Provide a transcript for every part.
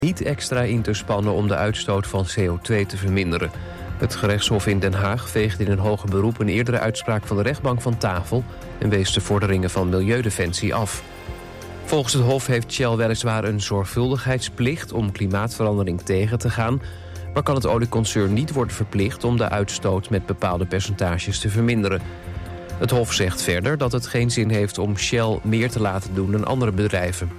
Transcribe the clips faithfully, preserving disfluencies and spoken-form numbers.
niet extra in te spannen om de uitstoot van C O twee te verminderen. Het gerechtshof in Den Haag veegde in een hoger beroep een eerdere uitspraak van de rechtbank van tafel en wees de vorderingen van Milieudefensie af. Volgens het Hof heeft Shell weliswaar een zorgvuldigheidsplicht om klimaatverandering tegen te gaan, maar kan het olieconcern niet worden verplicht om de uitstoot met bepaalde percentages te verminderen. Het Hof zegt verder dat het geen zin heeft om Shell meer te laten doen dan andere bedrijven.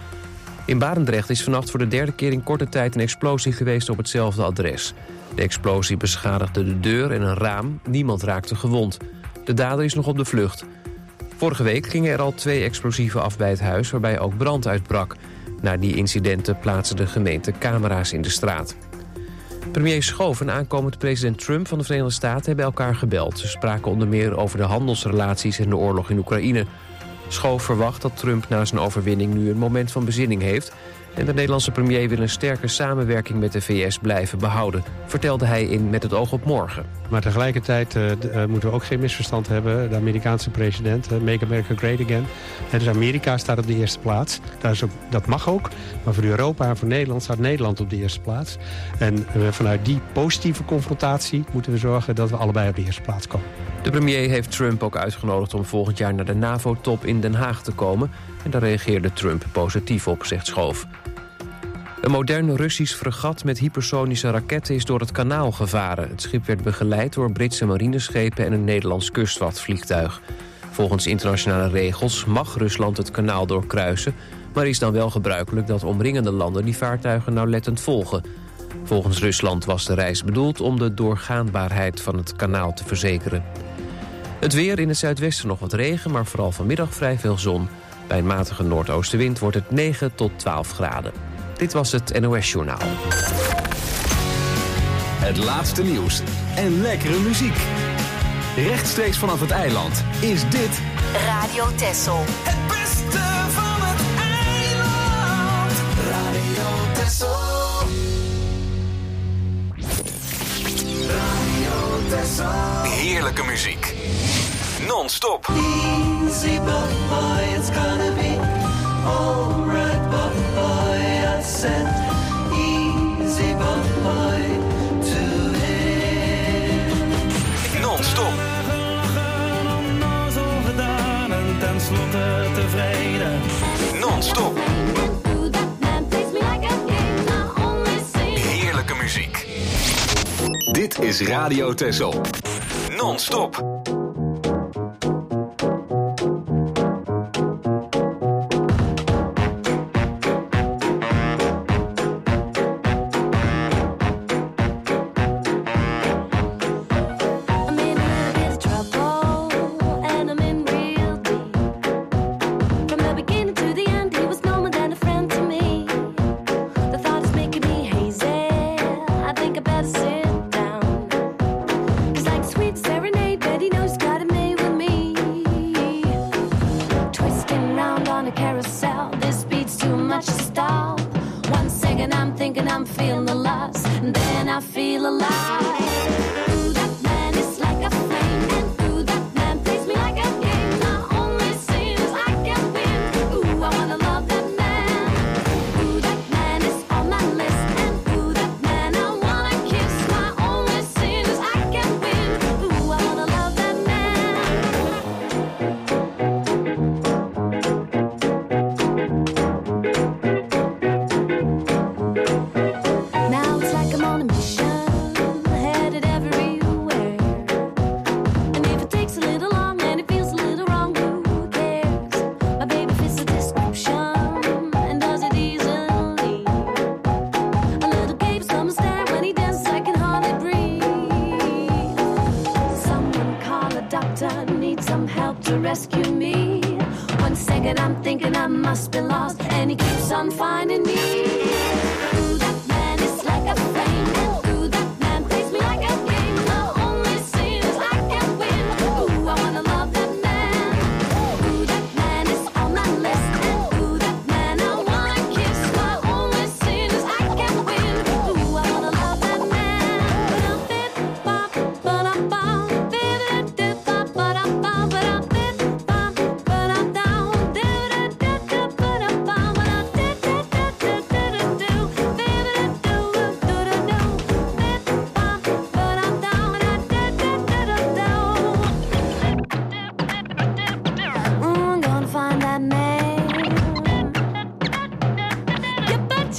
In Barendrecht is vannacht voor de derde keer in korte tijd een explosie geweest op hetzelfde adres. De explosie beschadigde de deur en een raam. Niemand raakte gewond. De dader is nog op de vlucht. Vorige week gingen er al twee explosieven af bij het huis, waarbij ook brand uitbrak. Na die incidenten plaatste de gemeente camera's in de straat. Premier Schoof en aankomend president Trump van de Verenigde Staten hebben elkaar gebeld. Ze spraken onder meer over de handelsrelaties en de oorlog in Oekraïne. Schoof verwacht dat Trump na zijn overwinning nu een moment van bezinning heeft, en de Nederlandse premier wil een sterke samenwerking met de V S blijven behouden, vertelde hij in Met het oog op morgen. Maar tegelijkertijd uh, uh, moeten we ook geen misverstand hebben. De Amerikaanse president, uh, Make America Great Again. En dus Amerika staat op de eerste plaats. Dat, is ook, dat mag ook. Maar voor Europa en voor Nederland staat Nederland op de eerste plaats. En uh, vanuit die positieve confrontatie moeten we zorgen dat we allebei op de eerste plaats komen. De premier heeft Trump ook uitgenodigd om volgend jaar naar de NAVO-top in Den Haag te komen. En daar reageerde Trump positief op, zegt Schoof. Een modern Russisch fregat met hypersonische raketten is door het kanaal gevaren. Het schip werd begeleid door Britse marineschepen en een Nederlands kustwachtvliegtuig. Volgens internationale regels mag Rusland het kanaal doorkruisen, maar is dan wel gebruikelijk dat omringende landen die vaartuigen nauwlettend volgen. Volgens Rusland was de reis bedoeld om de doorgaanbaarheid van het kanaal te verzekeren. Het weer: in het zuidwesten nog wat regen, maar vooral vanmiddag vrij veel zon. Bij een matige noordoostenwind wordt het negen tot twaalf graden. Dit was het N O S-journaal. Het laatste nieuws en lekkere muziek. Rechtstreeks vanaf het eiland is dit Radio Texel. Het beste van het eiland. Radio Texel. Radio Texel. heerlijke muziek. Non-stop. Easy boy, it's gonna be alright boy, I said easy boy to him. Non-stop. Gedaan en tenslotte tevreden. Non-stop. Heerlijke muziek. Dit is Radio Texel. Non-stop.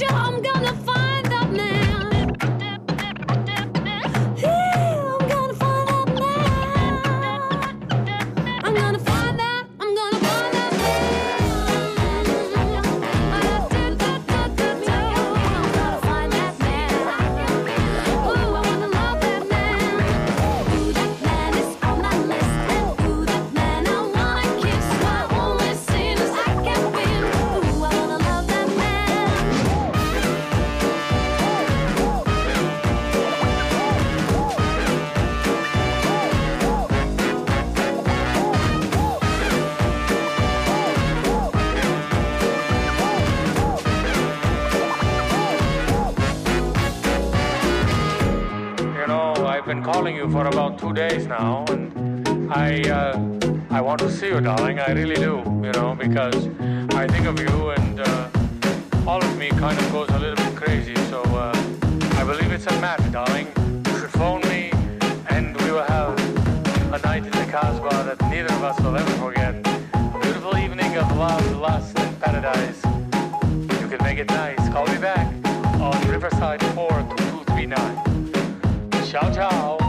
Calling you for about two days now, and I uh, I want to see you, darling. I really do, you know, because I think of you, and uh, all of me kind of goes a little bit crazy. So uh, I believe it's a match, darling. You should phone me, and we will have a night in the Casbah that neither of us will ever forget. A beautiful evening of love, lust, and paradise. You can make it nice. Call me back on Riverside four two two three nine. Ciao, ciao.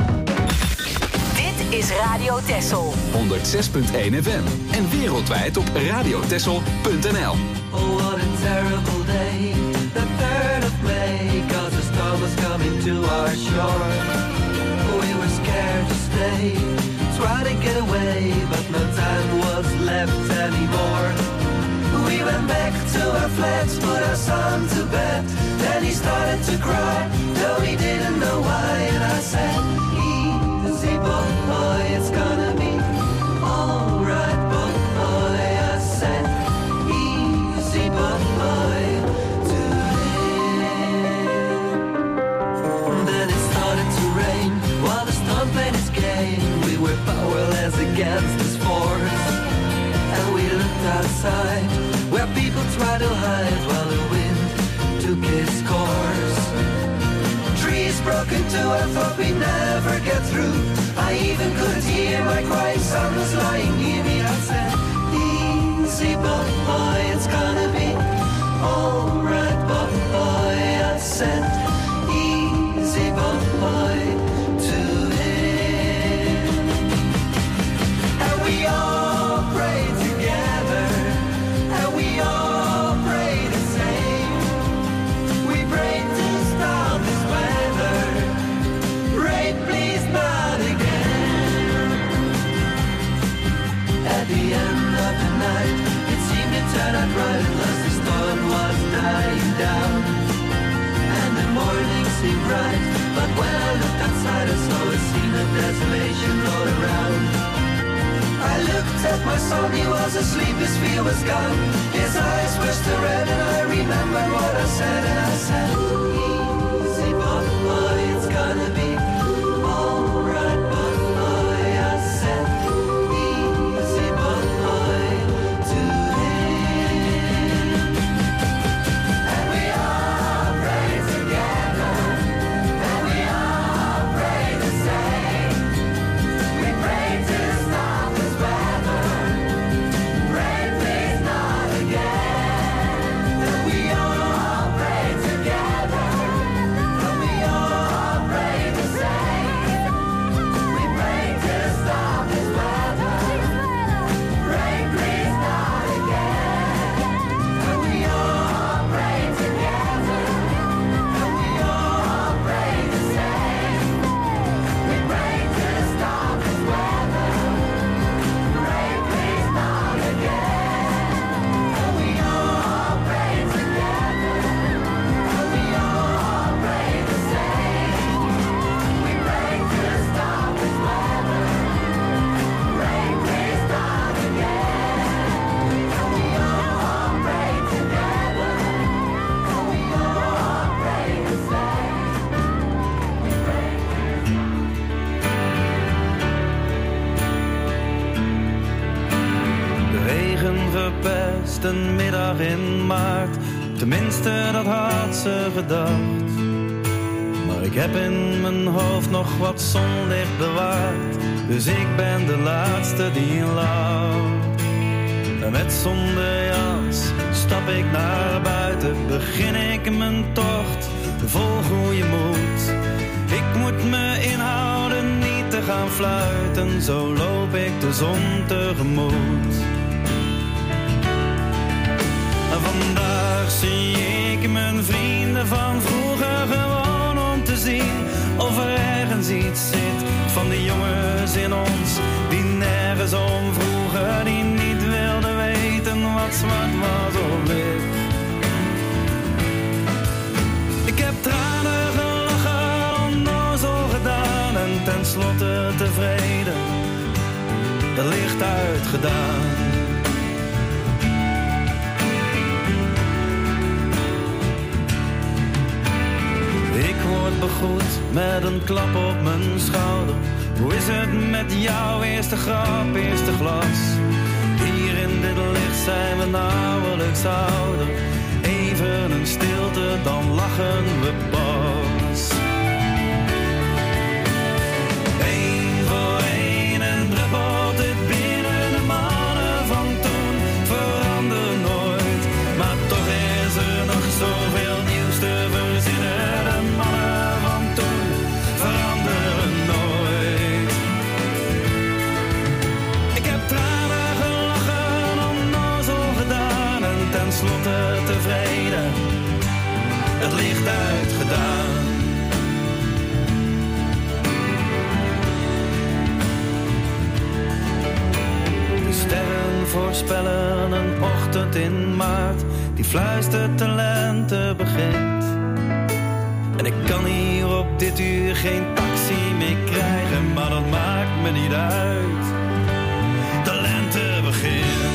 Dit is Radio Texel. honderd zes punt één F M en wereldwijd op radiotexel punt n l. Oh, what a terrible day, the third of May, 'cause the storm was coming to our shore. We were scared to stay, tried to get away, but no time was left anymore. We went back to our flats, put our son to bed. Then he started to cry, though he didn't know why. And I said, easy boy, it's gonna be alright boy. I said, easy boy, today. Then it started to rain, while the storm played its game. We were powerless against this force. And we looked outside, where people tried to hide while the wind took its course. Trees broke into, I thought we'd never get through. I even could hear my crying son was lying near me. I said, easy boy, it's gonna be alright boy. I said, easy boy, to him. And we all prayed together, and we all prayed the same. We prayed to stop this weather. Pray please not again. At the end of the night, it seemed to turn out right, unless the storm was dying down. And the morning seemed bright, but when I looked outside, I saw a scene of desolation all around. I looked at my son, he was asleep, his fear was gone. His eyes were still red, and I remembered what I said. And I said, easy boy, it's gonna be alright boy. I said, easy boy, to him. And we all prayed together, and we all prayed the same. We prayed to stop this weather. Pray please not again. And we all prayed together, and we all prayed the same. We prayed to stop this weather. Pray please not again. And we all prayed together, and we all prayed the same. We prayed to stop this weather. Pray please not again. And we all prayed together, and we all prayed the same. We prayed to stop this weather. Pray please not again. And we all prayed together, and we all prayed the same. We prayed. De regen verpest een middag in maart. Tenminste, dat had ze gedacht. Maar ik heb in mijn hoofd nog wat zonlicht bewaard. Dus ik ben de laatste die lacht. En met zonder jas stap ik naar buiten, begin ik mijn tocht, vol goede moed. Ik moet me inhouden, niet te gaan fluiten, zo loop ik de zon tegemoet. Vandaag zie ik mijn vrienden van vroeger gewoon om te zien of er ergens iets zit van die jongens in ons die nergens om vroegen, die niet wilden weten wat zwart was of wit. Ik heb tranen gelachen, onnozel gedaan en tenslotte tevreden, de licht uitgedaan. Ik word begroet met een klap op mijn schouder. Hoe is het met jou? Eerste grap, eerste glas. Hier in dit licht zijn we nauwelijks ouder. Even een stilte, dan lachen we pas. Eén voor één en druppelt het binnen. De mannen van toen veranderen nooit. Maar toch is er nog zoveel nieuws te verzinnen. De mannen van toen veranderen nooit. Ik heb tranen gelachen, onnozel gedaan en tenslotte tevreden, het licht uitgedaan. De sterren voorspellen een ochtend in maart, die fluistert de lente begint. En ik kan hier op dit uur geen taxi meer krijgen, maar dat maakt me niet uit. De lente begint.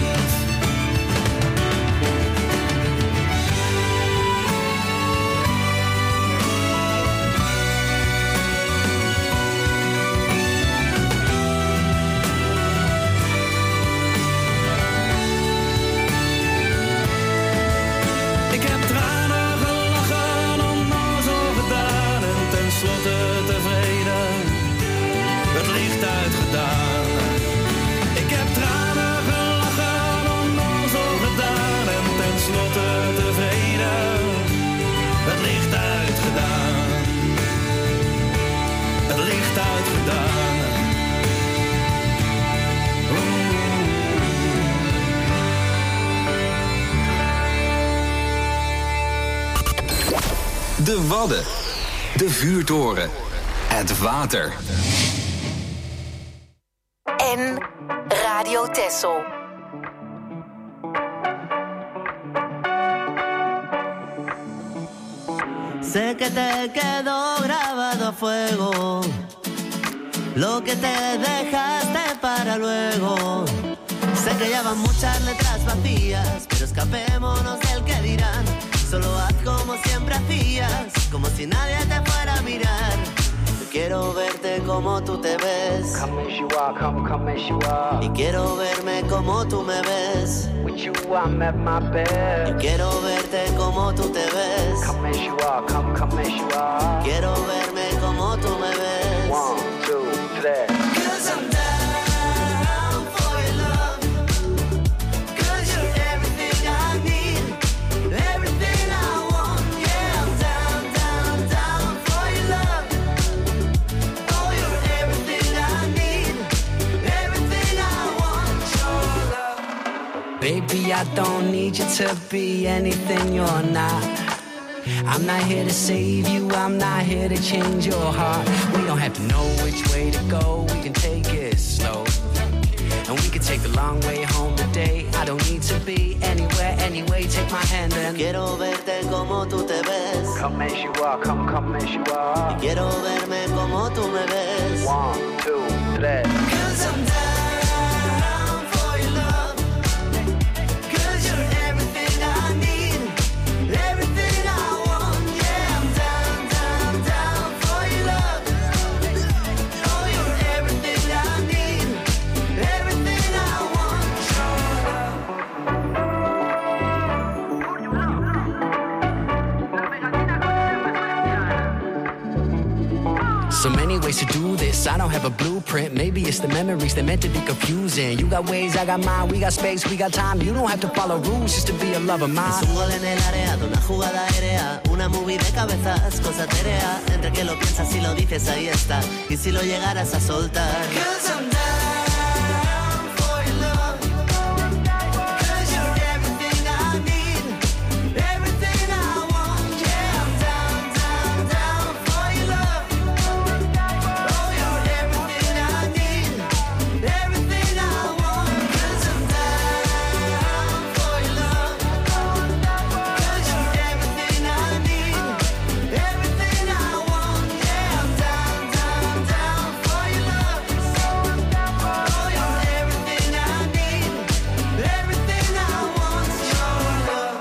De Wadden, de vuurtoren, het water. En Radio Texel. Sé que te quedó grabado a fuego lo que te dejaste para luego. Sé que ya van muchas letras vacías, pero escapémonos del que dirán. Solo haz como siempre hacías, como si nadie te fuera a mirar. Yo quiero verte como tú te ves. Come as you are, come, come as you are. Y quiero verme como tú me ves. With you I'm at my best. Yo quiero verte como tú te ves. Come as you are, come, come as you are. Quiero verme como tú me ves. One, two, three. Cause I'm down for your love. Cause you're everything I need. Everything I want. Yeah, I'm down, down, down for your love. Oh, you're everything I need. Everything I want. Your love. Baby, I don't need you to be anything you're not. I'm not here to save you, I'm not here to change your heart. We don't have to know which way to go, we can take it slow. And we can take the long way home today. I don't need to be anywhere, anyway, take my hand and quiero verte como tú te ves. Come as you are, come, come as you are. Y quiero verme como tú me ves. One, two, three. Cause I'm down for your love. Cause you're everything I need. Everything I want. Yeah, I'm down, down, down for your love. Oh, you're everything I need. Everything I want. So many ways to do this, I don't have a blueprint. Maybe it's the memories, they're meant to be confusing. You got ways, I got mine, we got space, we got time. You don't have to follow rules just to be a lover of mine. Es un gol en el área de una jugada aérea, una movie de cabezas, cosa terea. Entre que lo piensas y lo dices, ahí está. Y si lo llegaras a soltar. 'Cause I'm down for your love, 'cause you're everything I need, everything I want. Yeah, I'm down, down, down for your love. Oh, you're everything I need, everything I want. 'Cause I'm down for your love, 'cause you're everything I need, everything I want. Yeah, I'm down, down, down for your love. Oh, you're everything I need, everything I want. Your love.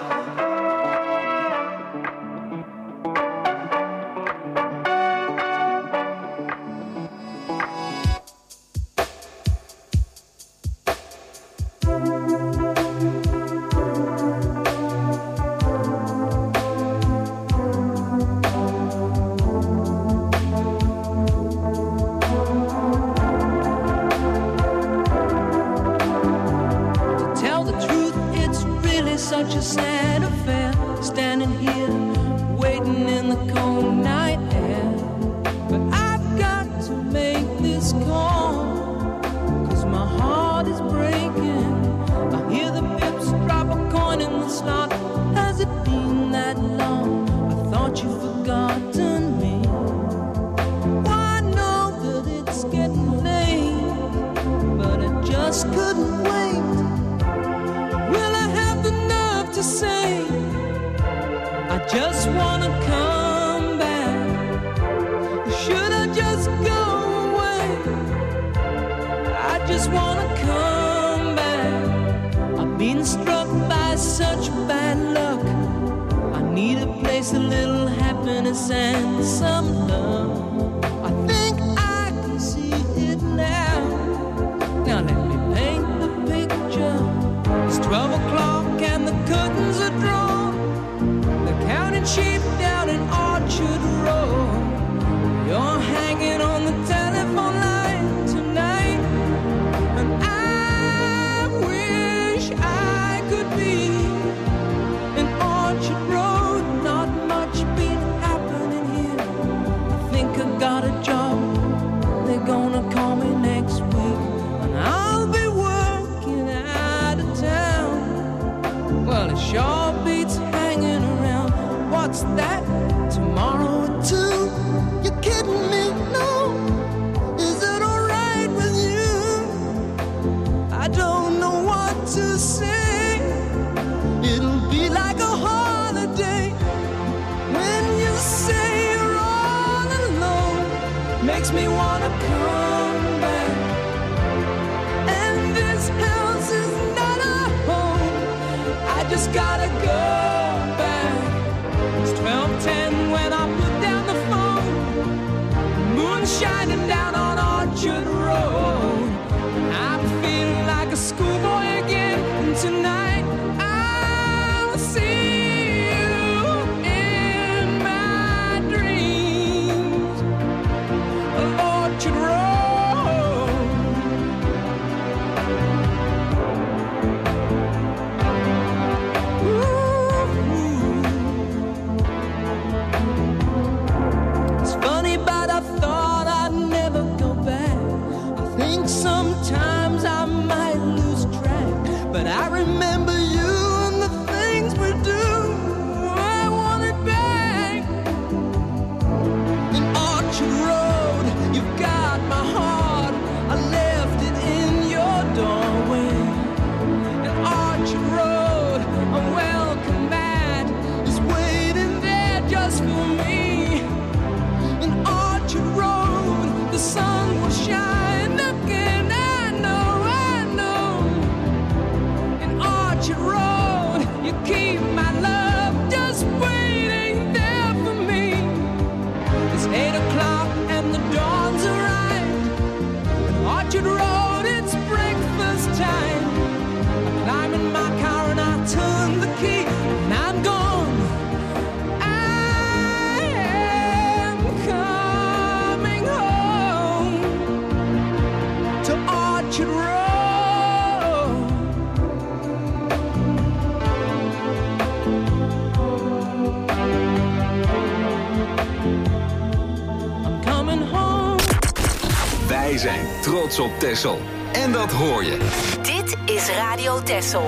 To tell the truth, it's really such a sad affair. Standing here, waiting in the cold night air. But I've got to make this call, 'cause my heart is breaking. I hear the pips drop a coin in the slot. Has it been that long? I thought you'd forgotten me. Well, I know that it's getting late, but I just couldn't wait. Will I have the nerve to say I just wanna come back? Should I just go away? I just wanna come back. I've been struck by such bad luck. I need a place, a little happiness and some love. I think I can see it now. Now let me paint the picture. It's twelve o'clock and the curtains are drawn. The counting sheep down in Orchard Road. You're hanging on the telephone line tonight, and I wish I could be in Orchard Road. Not much been happening here. I think I got a job. They're gonna call me next week, and I'll be working out of town. Well, it sure beats hanging around. What's that? Tomorrow at two? You're kidding me? No. Is it alright with you? I don't know what to say. It'll be like a holiday when you say you're all alone. Makes me wanna come back. And this house is not a home. I just gotta go back. It's twelve ten when I put down the phone. Moon shining down on Orchard Road. I'm feeling like a schoolboy again. And tonight I'll see you in my dreams of Orchard Road. Ooh. Wij zijn trots op Texel. En dat hoor je. Dit is Radio Texel.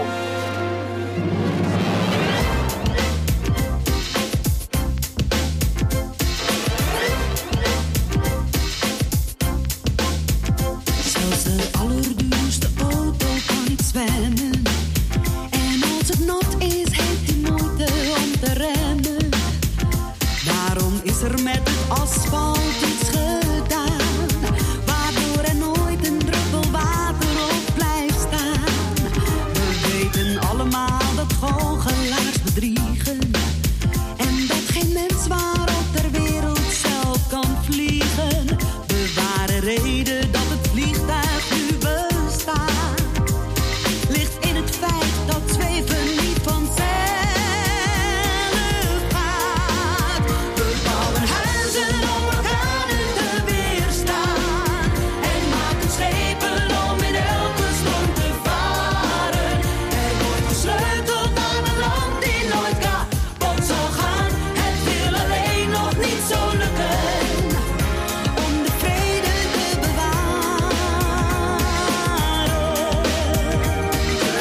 Zelfs de allerduurste auto kan niet zwemmen. En als het nat is, heeft hij moeite om te remmen. Daarom is er met het asfalt iets gedaan, waardoor er nooit een druppel water op blijft staan. We weten allemaal dat goochelaars bedriegen en dat geen mens waarop ter wereld zelf kan vliegen. De ware reden dat het vliegtuig nu bestaat ligt in het feit dat zweven niet vanzelf gaat. We bouwen huizen om orkanen te weerstaan en maken schepen om in elke storm te varen. Er wordt gesleuteld aan een land die nooit kapot zal gaan. Het wil alleen nog niet zo lukken om de vrede te bewaren. Te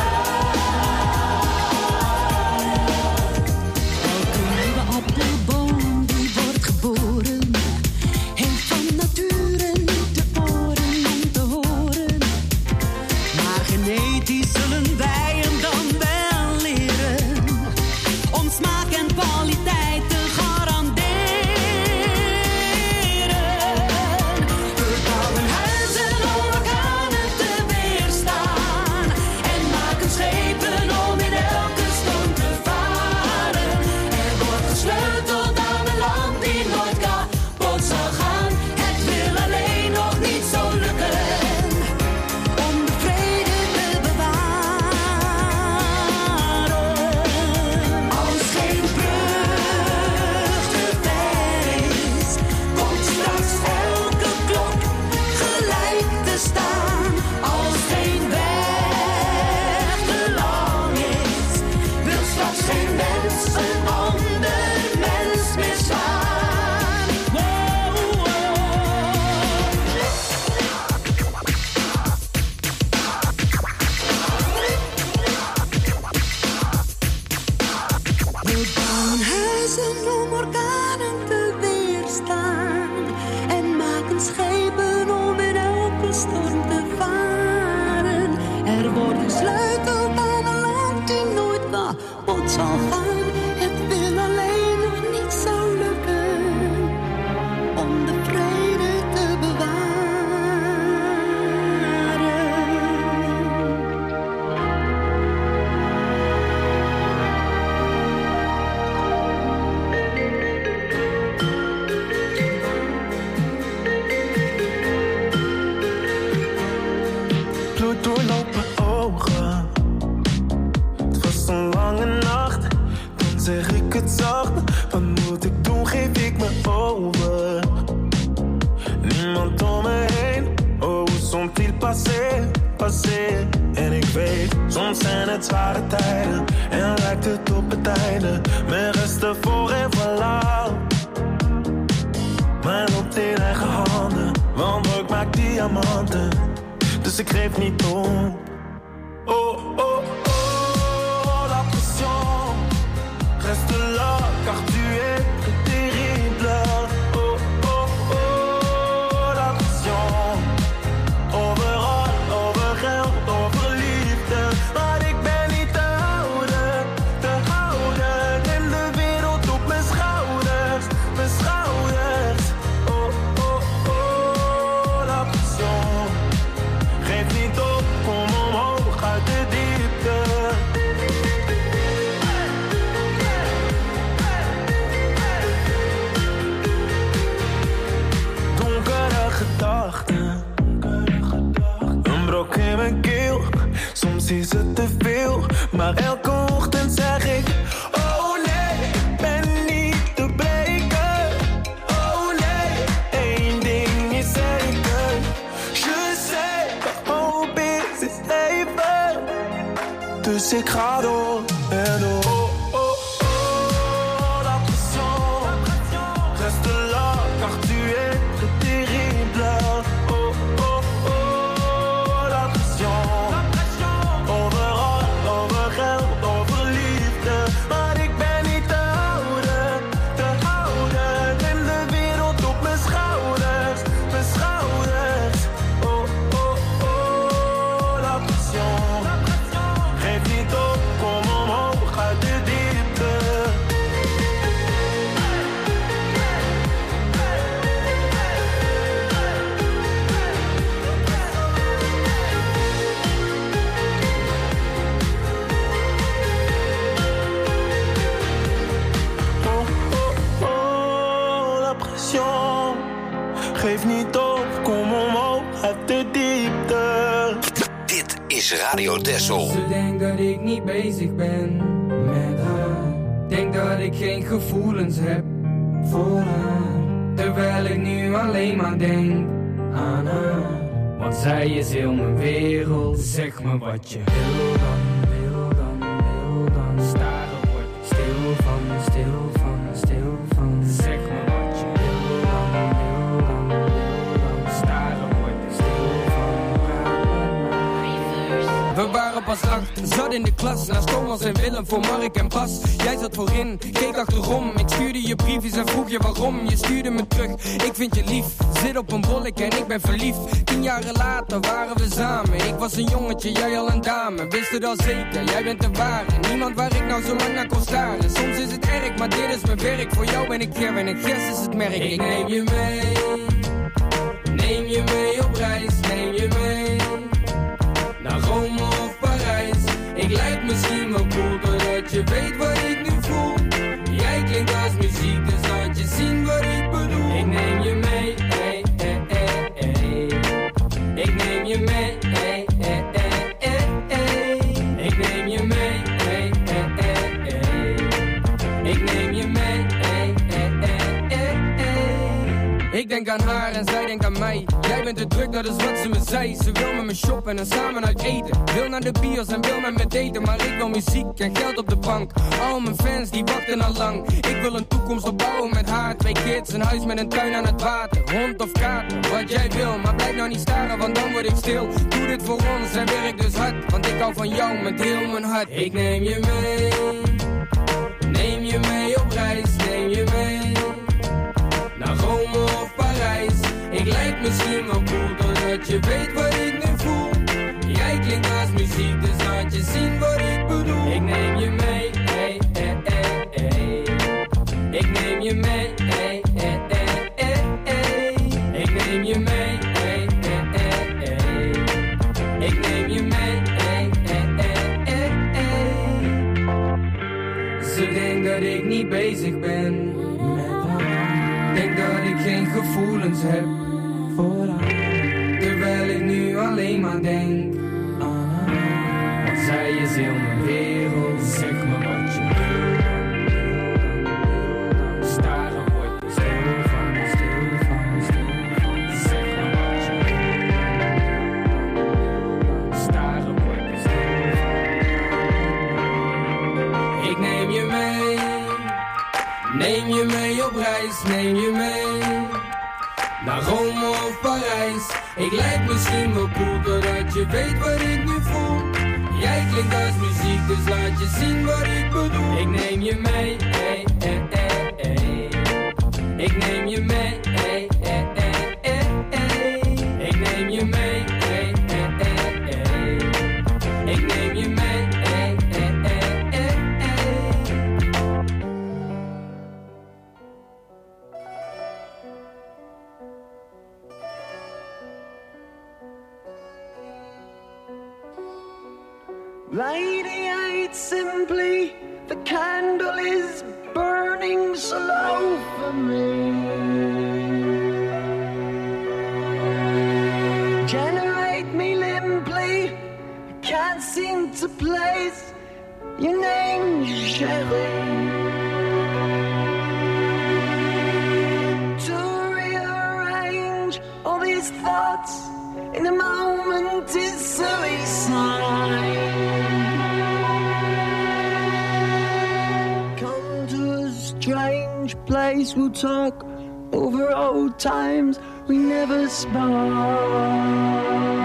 Elke nieuwe appelboom die wordt geboren heeft van nature niet de oren om te horen. Maar genetisch zullen wij hem dan wel leren om smaak en kwaliteit te garanderen. We bouwen huizen om orkanen te weerstaan en maken schepen om in elke storm te varen. Er wordt gesleuteld aan een land die nooit kapot zal gaan. Het wil alleen nog niet zo lukken om de vrede te bewaren. Als geen brug te ver is, komt straks elke klok gelijk te staan. Als geen weg te lang is, wil straks geen mens een ander mens meer slaan. Wow, We bouwen huizen om orkanen te weerstaan en maken schepen om in elke storm te varen. Er wordt gesleuteld aan een land die nooit kapot zal gaan. Het wil alleen nog niet zo lukken om de vrede te bewaren. Bloed doorloopt mijn ogen. Het was een lange nacht. Dan zeg ik het zacht. Wat moet ik doen? Geef ik me over. Niemand om me heen. Oh, hoe sont-ils passé, passé? En ik weet, soms zijn het zware tijden. En lijkt het op het einde. Mijn resten voor en voilà. Mijn lot in eigen handen. Want ik maak diamanten. Dus ik geef niet om. Oh, oh, oh, la pression reste là, car tu es terrible. Oh, oh, oh, la pression overal, over geld, over liefde. Maar ik ben niet te houden, te houden. En de wereld op mijn schouders, mijn schouders. Oh, oh, oh, la pression. Geef niet op, kom omhoog uit de diepte. Donkere gedachten, een brok in mijn keel. Soms is het te veel, maar elke ochtend zeg ik: oh nee, ik ben niet te breken. Oh nee, één ding is zeker. Je sais, de hoop is, is even. Dus ik ga door en door. Oh, oh, oh, la pression reste là, car tu es terrible. Oh, geef niet op, kom omhoog uit de diepte. Dit is Radio Texel. Ze denkt dat ik niet bezig ben met haar. Denk dat ik geen gevoelens heb voor haar. Terwijl ik nu alleen maar denk aan haar. Want zij is heel mijn wereld. Zeg me wat je wil dan, wil dan, wil dan. Staren word stil van, stil van, stil van. Zeg me wat je wil dan, wil dan, wil dan. Staren word stil van, praat met mij. We waren pas acht, zat in de klas. Naast Thomas en Willem voor Mark en Bas. Jij zat voorin, keek achterom. Ik stuurde je briefjes en vroeg je waarom. Je stuurde me terug, ik vind je lief. Zit op een bolletje en ik ben verliefd. Tien jaren later waren we samen. Ik was een jongetje, jij al een dame. Wist het al zeker, jij bent de ware. Niemand waar ik nou zo lang naar kon staren. Soms is het erg, maar dit is mijn werk. Voor jou ben ik Ger en Gers is het merk. Ik neem je mee, neem je mee op reis. Neem je mee naar Rome of Parijs. Ik lijk misschien wel cool, doordat je weet wat ik nu voel. Jij klinkt als muziek, dus laat je zien wat ik bedoel. Ik neem je mee, hey, hey, hey, hey. Ik neem je mee, hey, hey, hey, hey, hey. Ik neem je mee, hey, hey, hey, hey. Ik neem je mee, hey, hey, hey, hey, hey. Ik denk aan haar en zij denkt aan mij. Jij bent te druk, dat is wat ze me zei. Ze wil met me shoppen en samen uit eten. Wil naar de bios en wil met me daten. Maar ik wil muziek en geld op de bank. Al mijn fans die wachten al lang. Ik wil een toekomst opbouwen met haar. Twee kids, een huis met een tuin aan het water. Hond of kater, wat jij wil. Maar blijf nou niet staren, want dan word ik stil. Doe dit voor ons en werk dus hard. Want ik hou van jou met heel mijn hart. Ik neem je mee, neem je mee op reis. Neem je mee naar Rome of Parijs. Ik lijk misschien wel cool, doordat je weet wat ik nu voel. Jij klinkt als muziek, dus laat je zien wat ik bedoel. Ik neem je mee, hey, hey, hey, hey. Ik neem je mee, hey, hey, hey, hey, hey. Ik neem je mee, hey, hey, hey, hey. Ik neem je mee, hey, hey, hey, hey, hey. Ze denkt dat ik niet bezig ben met haar. Denk dat ik geen gevoelens heb voor haar. Terwijl ik nu alleen maar denk aan haar. Want zij is heel mijn wereld. Zeg me wat je wil dan, wil dan, wil dan. Staren word stil van, stil van, stil van. Zeg me wat je wil dan, wil dan. Staren word stil van. Ik neem je mee, neem je mee op reis. Neem je mee naar Rome of Parijs. Ik lijk misschien wel cool, doordat je weet wat ik nu voel. Jij klinkt als muziek, dus laat je zien wat ik bedoel. Ik neem je mee, hey, hey, hey, hey. Ik neem je mee, hey, hey, hey, hey, hey. Ik neem je mee, hey, hey, hey, hey. Ik neem je mee, hey, hey, hey, hey, hey. Radiate simply, the candle is burning slow for me. Generate me limply, I can't seem to place your name, Sherry. To rearrange all these thoughts in a moment is suicide. Come to a strange place, we'll talk over old times we never spoke.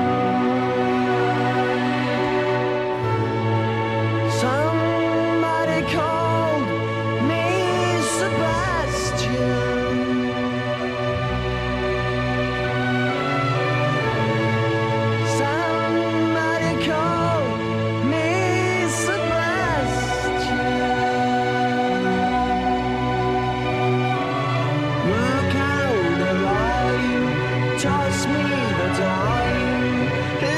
Somebody called me Sebastian. Somebody called me Sebastian. Work out the line, toss me the dime.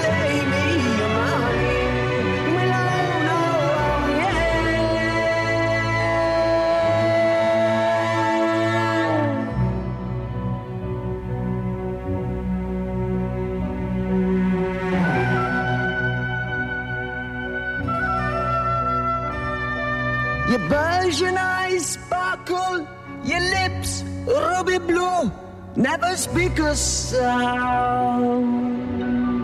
Persian eyes sparkle, your lips ruby blue, never speak a sound.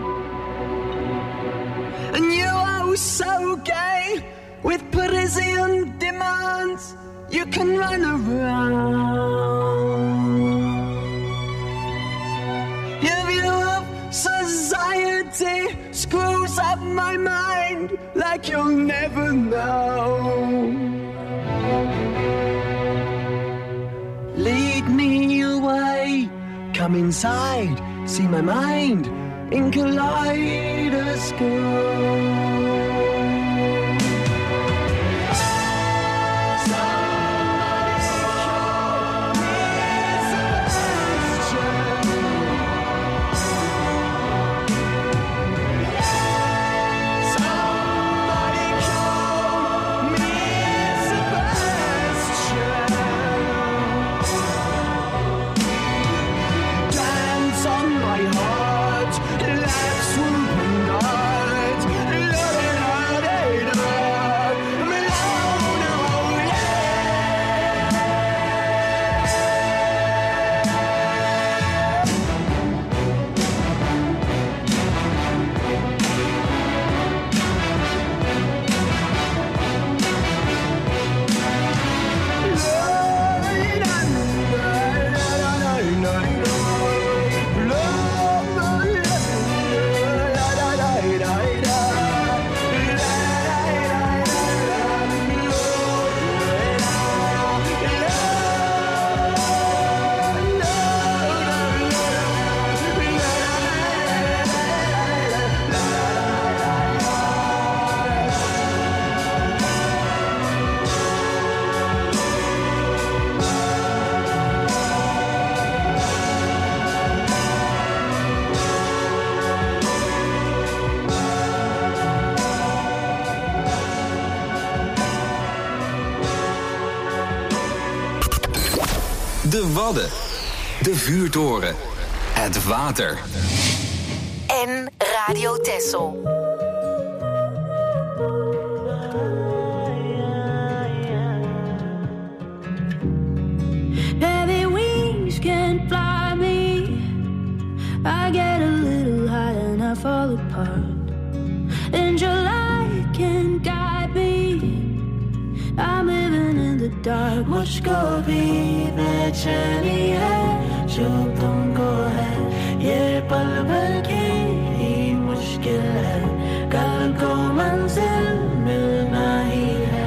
And you are so gay with Parisian demands, you can run around. Your view of society screws up my mind like you'll never know. Lead me away, come inside, see my mind in kaleidoscope. De Wadden, de vuurtoren, het water. En Radio Texel. Heavy wings can't fly me. I get a little high and I fall apart. And your light can guide me. I'm living in the dark. मुझको भी बेचैनी है जो तुमको है. ये पल भर की ही मुश्किल है. कल को मंजिल मिलना ही है.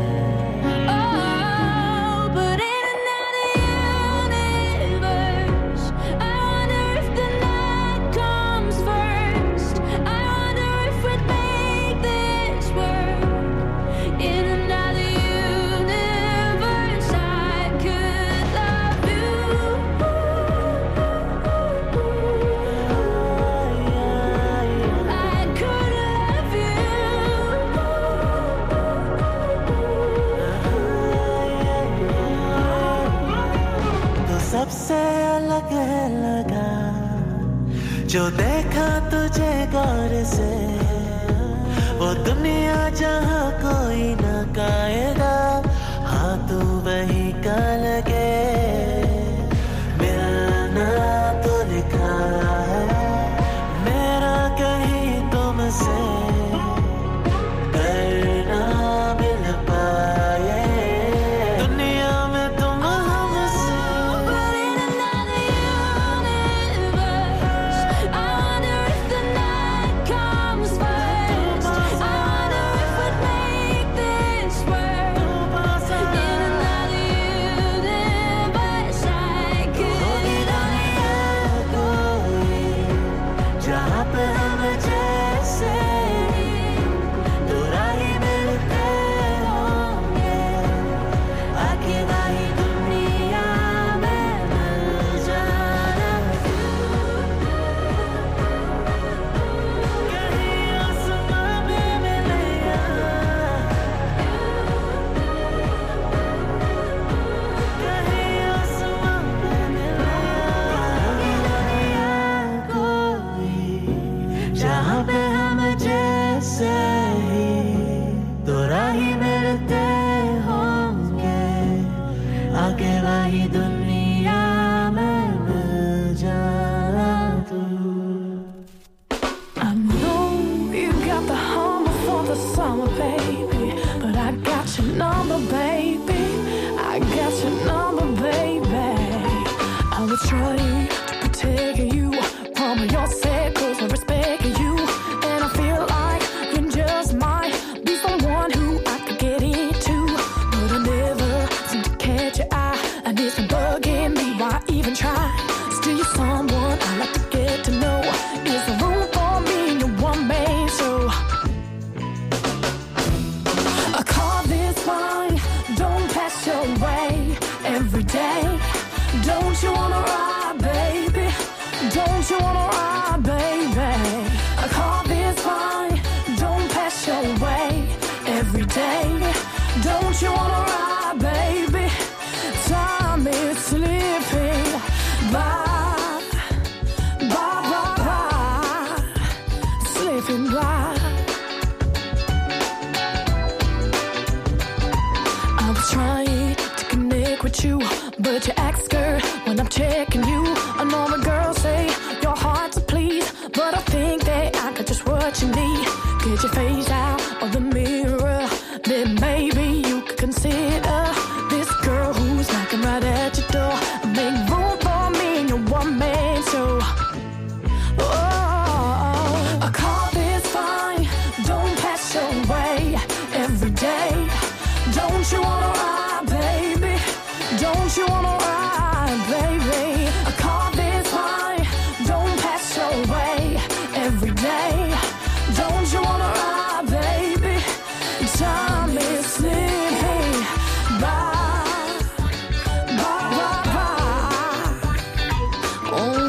सबसे अलग है लगा जो देखा तुझे गौर से. वो दुनिया जहाँ कोई न कायदा, हाँ तू वही का लगे. मिलना तो लिखा है मेरा कहीं तुमसे, करना मिल पाए दुनिया में तुम हमसे. Bye. अकेला ही दुनिया में मिल जाना तू. I know you got the hummer for the summer, baby, but I got your number, baby. I got your number, baby. I was trying to protect you from yourself, 'cause I respect you, and I feel like you just might be someone who I could get into, but I never seem to catch your eye, and it's been bugging me. Why even try? Still, you're someone I like to get to know. Is there room for me in your one man show? A car this fine, don't pass your way every day. Don't you wanna ride, baby? Don't you wanna ride, baby? A car this fine, don't pass your way every day. Don't you wanna ride, baby? Time is slipping by, by, by, by, slipping by. I was trying to connect with you, but you act scared when I'm checking you. I know the girls say your hard to please, but I think that I got just what you need. Get your face out of the mirror, then maybe you could consider this girl who's knocking right at your door. Make room for me in your one man show. Oh, a car this fine, don't pass your way every day. Don't you wanna ride, baby? Don't you wanna ride, baby? A car this fine, don't pass your way every day. Don't you wanna ride, baby? Time is slipping by, by, by, by. Oh.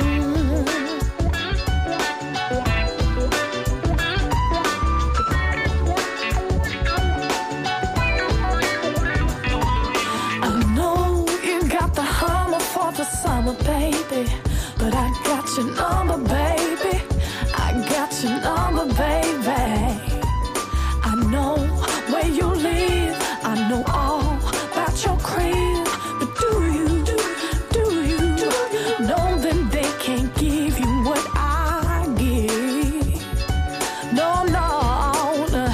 I know you got the hummer for the summer, baby, but I got your number, baby. I got your number, baby. I know where you live, I know all about your crib, but do you, do, do you know that they can't give you what I give? No, no, no.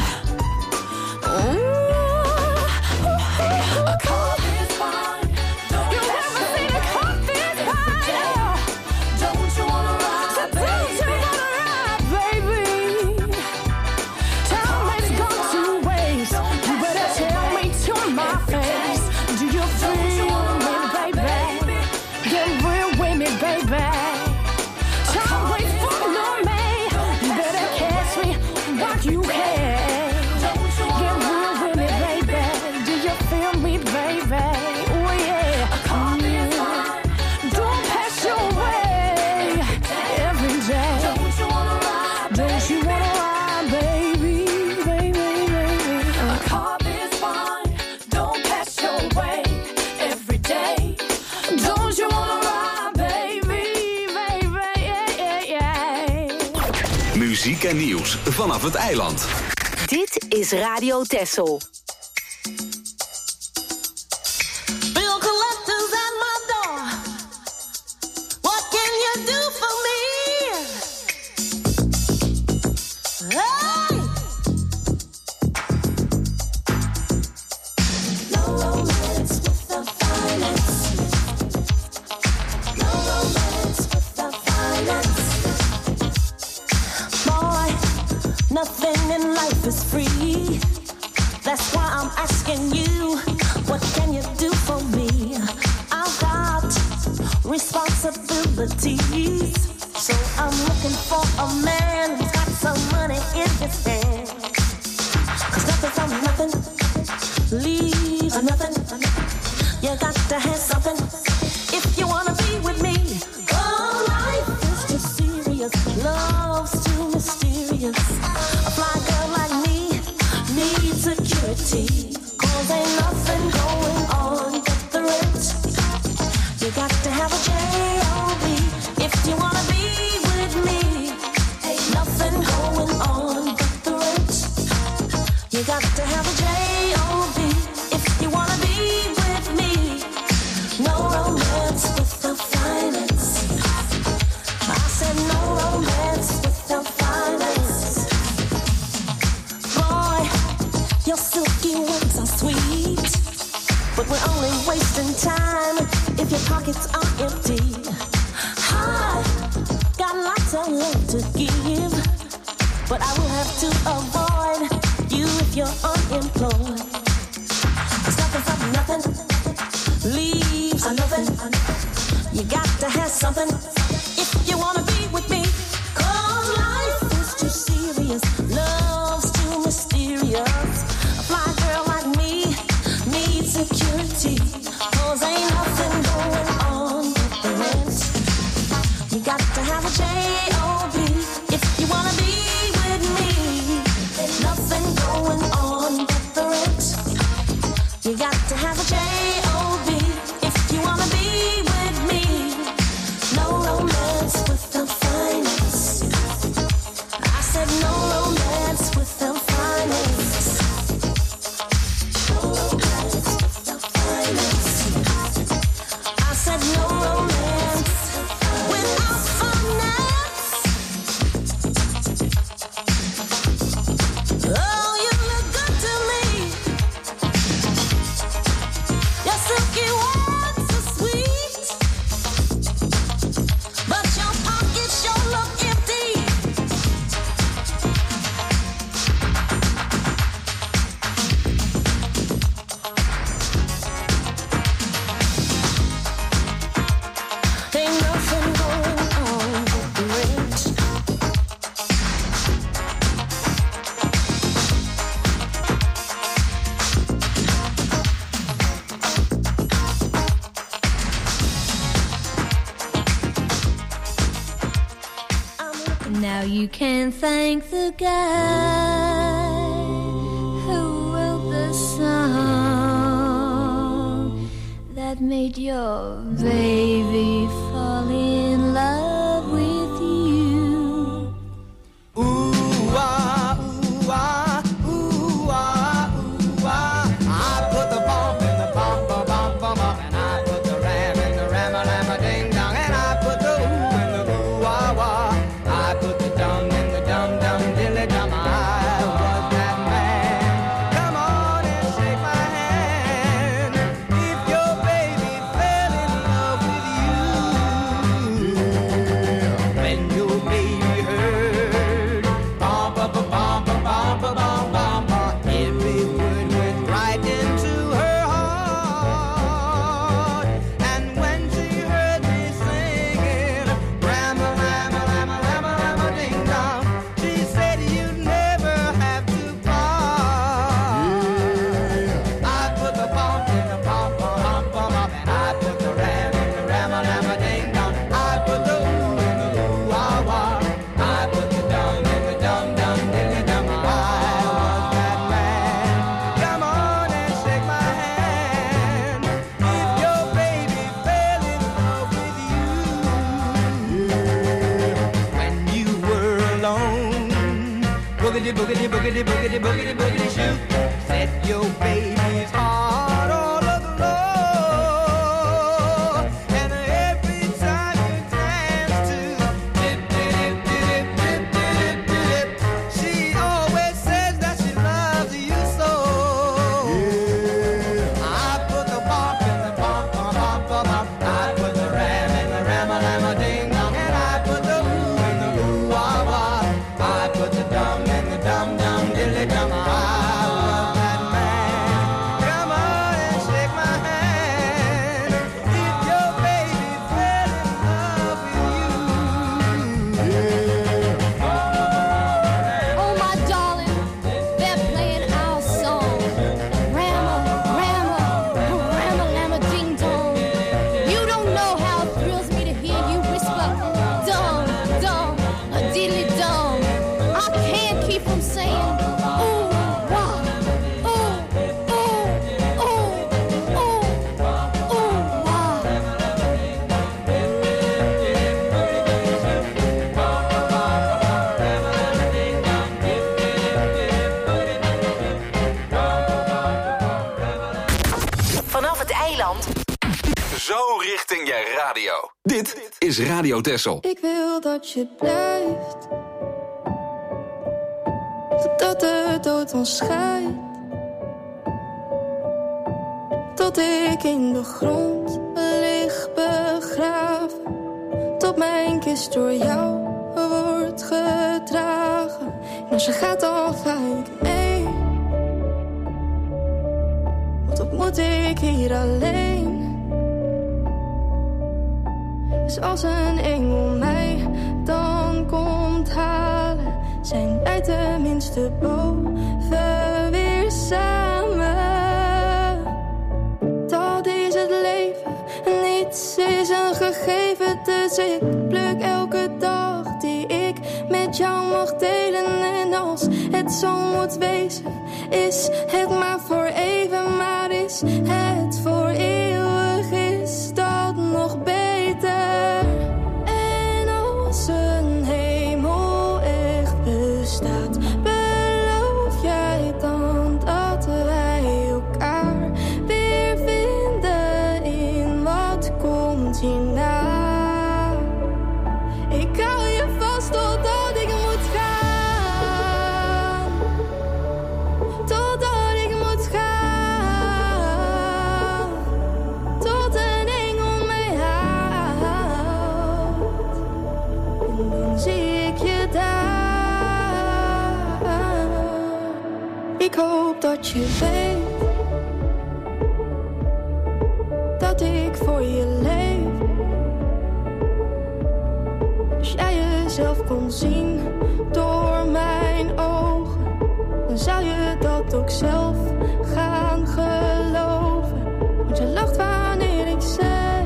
Ooh, a car this fine, don't you ever seen a car this fine? Don't you wanna ride, so don't you wanna ride, baby? Time has gone to waste. You better tell me to my face. Do you feel me, baby? Get real with me, baby. Time waits for no man. You better catch me what you can. Get real with me, baby. Do you feel me, baby? Oh yeah. Mm. Don't pass your way every day. Don't you wanna ride, don't you wanna ride, baby, baby, baby? A car this fine, don't pass your way every day. Don't you wanna ride, baby, baby, yeah, yeah, yeah. Muziek en nieuws vanaf het eiland. Dit is Radio Texel. Bill collectors at my door. What can you do for me? Hey! No romance without finance. No romance without finance. Boy, nothing in life is free. That's why I'm asking you, what can you do for me? I've got responsibilities, so I'm looking for a man who's got some money in his hand. 'Cause nothing from nothing leaves a nothing. You got to have something if you wanna be with me. Oh, life is too serious, love's too mysterious. A fly girl like me needs security, 'cause ain't nothing going on but the rent. You got to have a J O B if you wanna be with me. Ain't nothing going on but the rent. You got to have a J O B if you wanna be with me. No romance without finance. I said no romance without finance. Boy, your silky words are sweet, but we're only wasting time if your pockets are empty. I got lots of love to give, but I will have to avoid you if you're unemployed. Cause nothing from nothing leaves a nothing. You got to have something if you wanna be with me. Cause life is too serious, love's too mysterious. A fly girl like me needs security. Cause ain't nothing going on with the rent. You got to have a J O B if you wanna be with me. Ain't nothing going on with the rent. You got to have a J O B if you wanna be with me. No romance without finance. I said no romance without finance. No romance without finance. I said no romance without finance. Oh, you look good to me. Your silky words are sweet, but your pockets sure look empty. Ain't nothing going on with the rent. Now you can thank the guy who wrote the song that made your baby fall in love with you. Ooh, ah, ooh, ah, ooh, ah, ooh, ah. I put the bomb in the bomb, bomb, bomb, bomb, bomb, and I put the ram in the ram, a ram, a ding dong, and I put the ooh in the ooh, ah, wah. I put the dum in the dum, dum, dilly dum. I was that man. Come on and shake my hand. If your baby fell in love with you, when your baby heard bum, bum, bum, bum, bum, bum, bum, bum, bum, every word went right into her heart. And when she heard me singing, ram, ram, ram, ram, ram, ram, ding dong, she said you'd never have to part. I put the bump in the bump, bump, bump, bump, and I put the ram in the ram, ram, ding dong. I put the ooh in the ooh, ah, wah. I put the dum in the dum, dum, dilly dum. I was that man. Come on and shake my hand. If your baby fell in love with you, when you were alone, boogity, boogity, boogity, boogity, boogity, boogity, shoot, set your baby's heart all aglow. And every time you dance to dip, dip, dip, dip, dip, dip, dip, she always says that she loves you so. I put the bump in the bump, bump, bump, bump, bump. I put the ram in the ram, ram, ding dong, and I put the ooh in the ooh, wah, wah. I put the dum in the dum, dum, dilly dum. I was that man. Come on and shake my hand. If your baby fell in love with you. Oh, my darling, they're playing our song. Rama, Rama, Rama, Lama, ding dong. You don't know how it thrills me to hear you whisper, dum, dum, a diddly dum. I can't keep from saying, ooh, wah, ooh, ooh, ooh, ooh, ooh, wah. Vanaf het eiland Zo richting je radio. Dit is Radio Texel. Ik wil dat je blijft, totdat de dood ons scheidt, tot ik in de grond lig begraven, tot mijn kist door jou wordt gedragen. En als je gaat dan ga ik mee, want wat moet ik hier alleen? Dus als een engel mij dan komt halen, zijn wij tenminste boven weer samen. Dat is het leven, niets is een gegeven, dus ik pluk elke dag die ik met jou mag delen. En als het zo moet wezen, is het maar voor even, maar is het voor eeuwig, is dat nog beter. En als een hemel echt bestaat, beloof jij dan dat wij elkaar weer vinden in wat komt hierna? Ik hou je vast totdat ik moet gaan, totdat ik moet gaan, tot een engel mij haalt. En dan zie ik je daar. Ik hoop dat je weet dat ik voor je leef. Als jij jezelf kon zien door mijn ogen, dan zou je dat ook zelf gaan geloven. Want je lacht wanneer ik zeg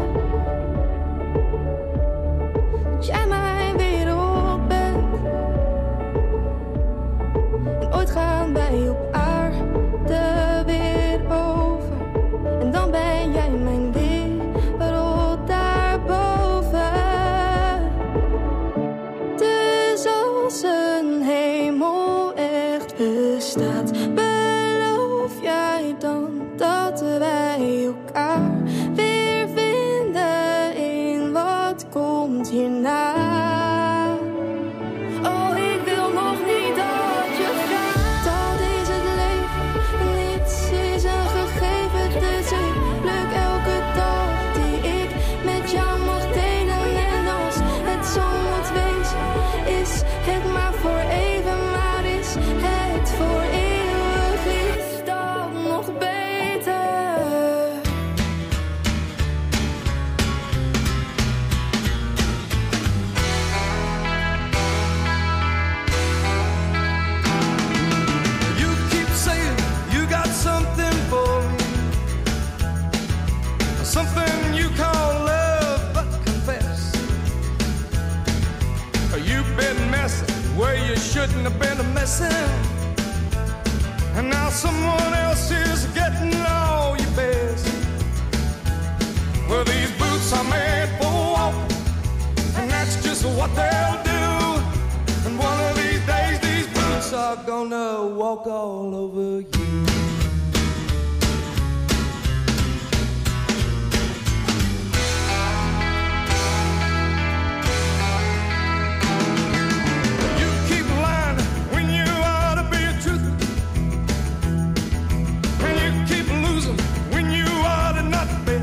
dat jij mijn wereld bent. En ooit gaan wij op aarde weer over, en dan ben jij mijn wereld daarboven. Dus als een hemel echt bestaat, beloof jij dan dat wij elkaar weer vinden in wat komt hierna? Oh, ik wil nog niet dat je gaat. Dat is het leven, niets is een gegeven, dus ik pluk elke dag die ik met jou mag delen. En als het zo moet wezen, is het maar voor even, maar is het voor eeuwig, is dat nog beter? You keep saying you got something for me, something you call love, but confess you've been messing where you shouldn't have been messing, and now someone else is getting all your best. Well, these boots are made for walking, and that's just what they'll do. And one of these days, these boots are gonna walk all over you. You keep lying when you ought to be a truth, and you keep losing when you ought to not bet.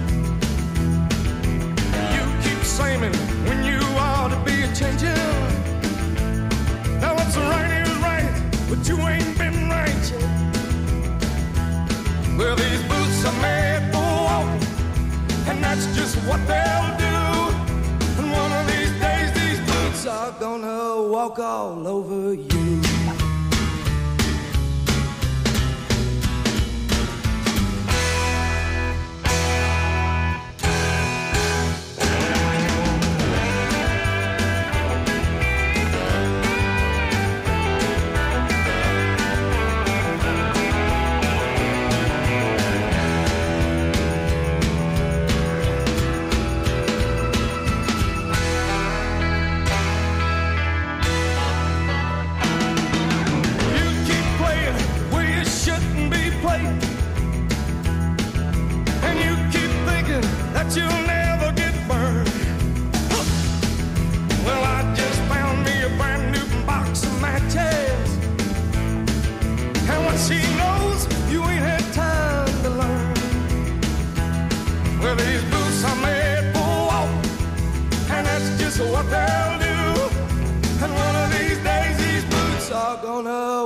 You keep saying when you ought to be a changing. Now what's right is right, but you ain't been right yet. Well, these boots are made for walking, and that's just what they'll do. And one of these days, these boots are gonna walk all over you.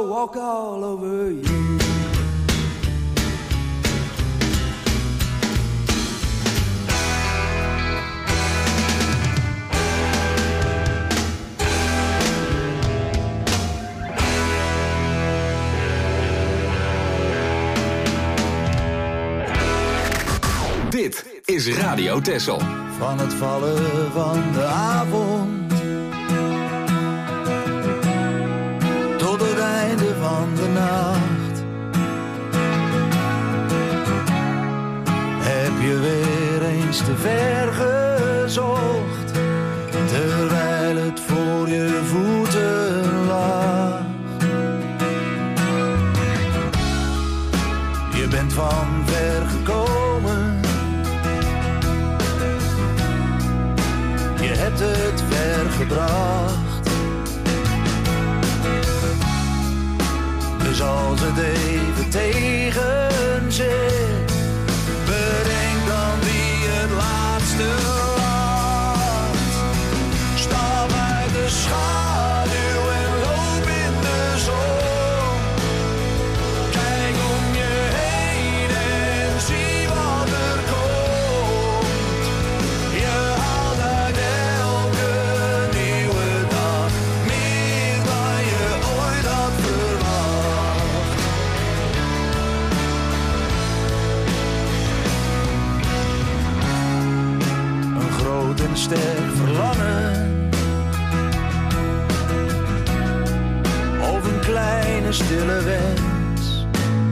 wanna walk all over you. Dit is Radio Texel. Van het vallen van de avond tot het einde van de nacht heb je weer eens te ver gezocht, terwijl het voor je voeten lag. Je bent van ver gekomen, je hebt het ver gebracht. Dus als het even tegen zit, bedenk dan wie het laatste lacht. Stap uit de schaduw en loop in de zon. Kijk om je heen en zie wat er komt. Je haalt uit elke nieuwe dag meer dan je ooit had verwacht. Een groot en sterk verlangen, of een kleine stille wens.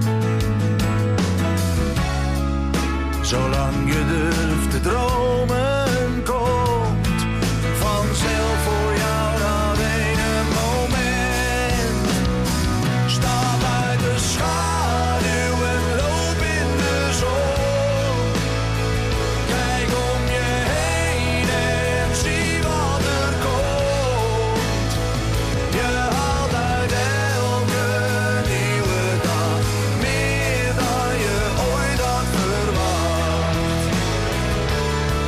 Zolang je durft te dromen, komt vanzelf voor jou dat ene moment. Stap uit de schaduw en loop in de zon. Kijk om je heen en zie wat er komt. Je haalt uit elke nieuwe dag meer dan je ooit had verwacht.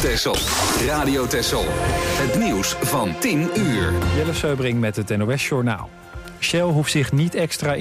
Texel. Radio Texel. Het nieuws van tien uur. Jelle Seubring met het N O S Journaal. Shell hoeft zich niet extra